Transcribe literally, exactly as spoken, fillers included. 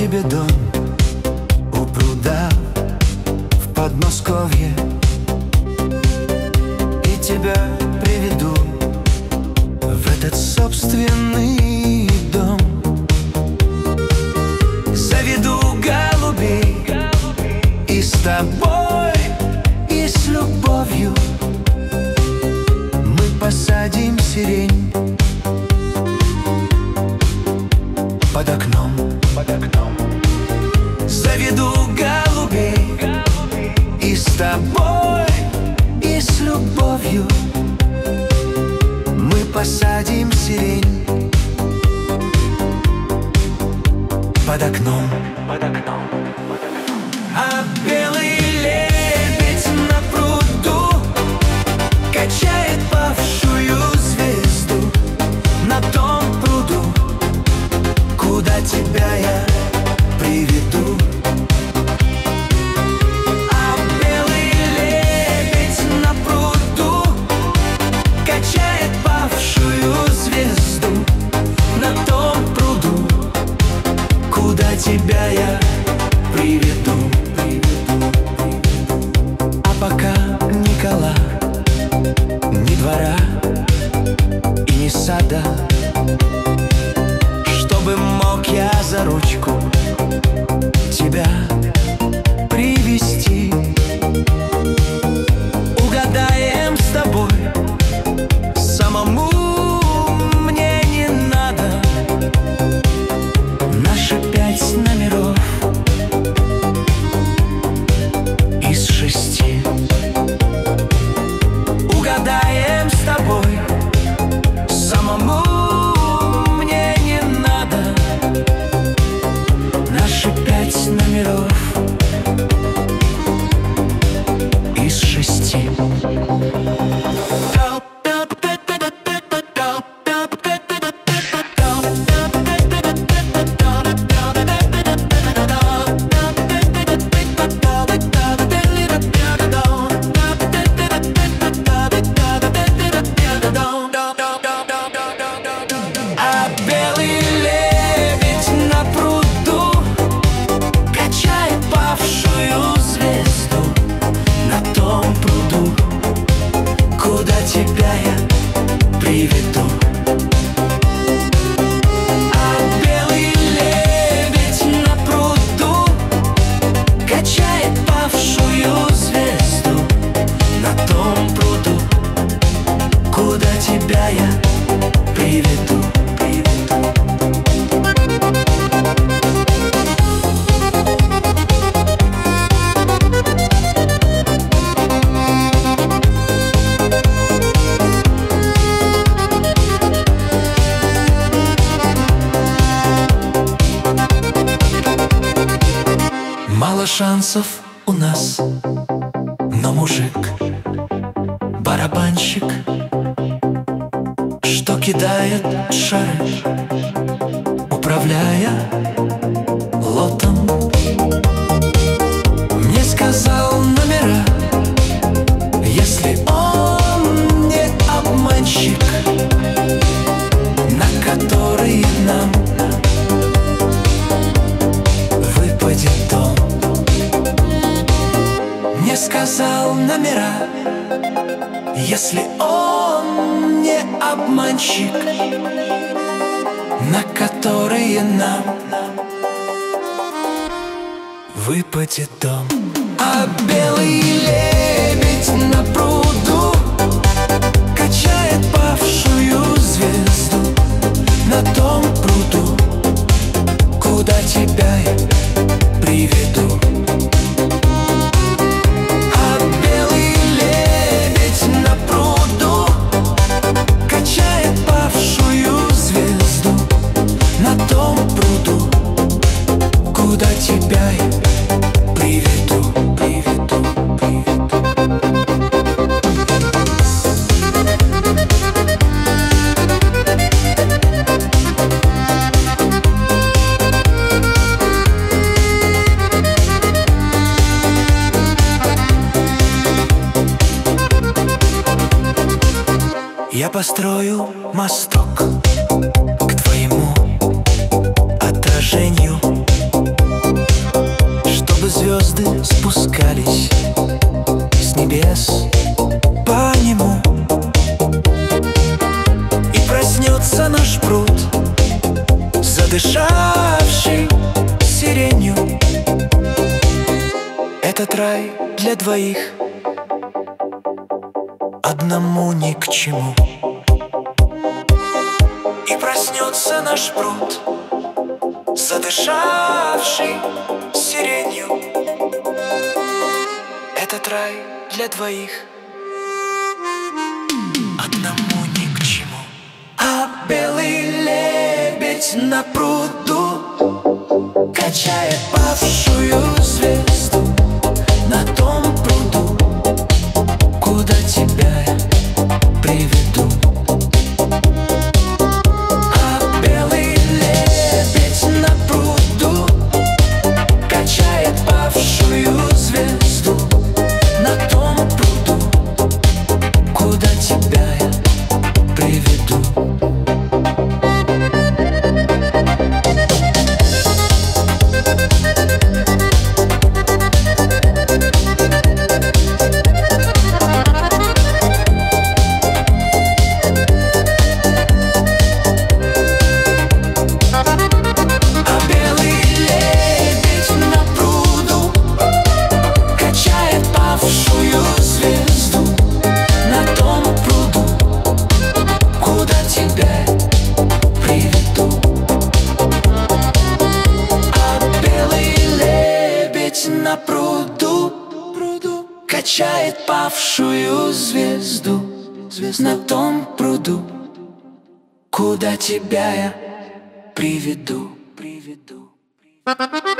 тебе дом у пруда в Подмосковье, и тебя приведу в этот собственный дом. Заведу голубей и с тобой, и с любовью мы посадим сирень под окном. Под окном. Заведу голубей и с тобой, и с любовью мы посадим сирень под окном. Под окном. А белый лебедь на пруду качает павшую звезду на том пруду, куда тебя я приведу. А белый лебедь на пруду качает павшую звезду на том пруду, куда тебя я приведу. А пока ни кола, ни двора и ни сада, чтобы мог я за ручку тебя привести. Угадаем с тобой, самому мне не надо, наши пять номеров из шести. Угадаем с тобой, самому мне не надо, наши пять номеров из шести. А белый лебедь на пруду качает павшую звезду на том пруду, куда тебя я приведу. А белый лебедь на пруду качает павшую звезду на том пруду, куда тебя я приведу. Мало шансов у нас, но мужик, барабанщик, что кидает шары, управляя лотом, мне сказал номера, если он не обманщик, на которые нам выпадет дом. Мне сказал номера, если он не обманщик, на которые нам выпадет дом. А белый лебедь на пруду качает павшую звезду на том пруду, куда тебя я приведу. А белый лебедь на пруду качает павшую звезду на том пруду, куда тебя я приведу, приведу, приведу. Я построю мосток к твоему отражению чтобы звезды спускались с небес по нему. И проснется наш пруд, задышавший сиренью. Этот рай для двоих, одному ни к чему. И проснется наш пруд, задышавший сиренью. Этот рай для двоих, одному ни к чему. А белый лебедь на пруду качает павшую звезду на том пруду, куда тебя я приведу. А белый лебедь на пруду качает павшую звезду на том пруду, куда тебя я приведу. На пруду, пруду качает павшую звезду, звезду на том пруду, куда тебя я приведу, приведу.